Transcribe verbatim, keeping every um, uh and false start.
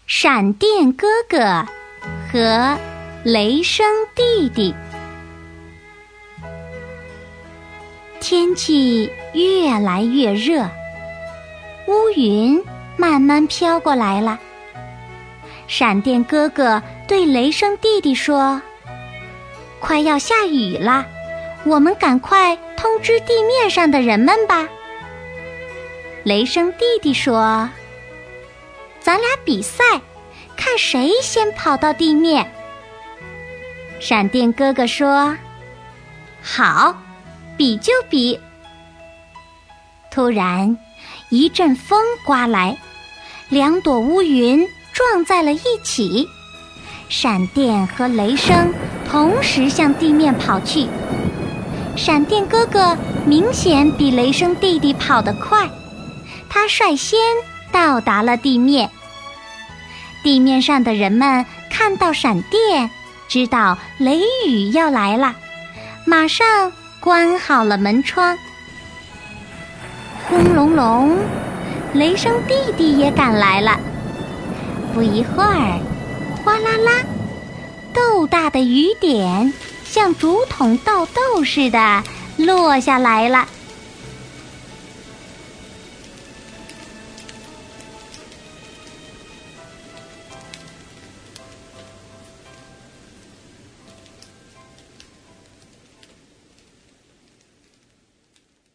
闪电哥哥和雷声弟弟。天气越来越热，乌云慢慢飘过来了。闪电哥哥对雷声弟弟说：快要下雨了，我们赶快通知地面上的人们吧。雷声弟弟说：咱俩比赛，看谁先跑到地面。闪电哥哥说：好，比就比。突然一阵风刮来，两朵乌云撞在了一起，闪电和雷声同时向地面跑去。闪电哥哥明显比雷声弟弟跑得快，他率先到达了地面。地面上的人们看到闪电，知道雷雨要来了，马上关好了门窗。轰隆隆，雷声弟弟也赶来了。不一会儿，哗啦啦，豆大的雨点像竹筒倒豆似的落下来了。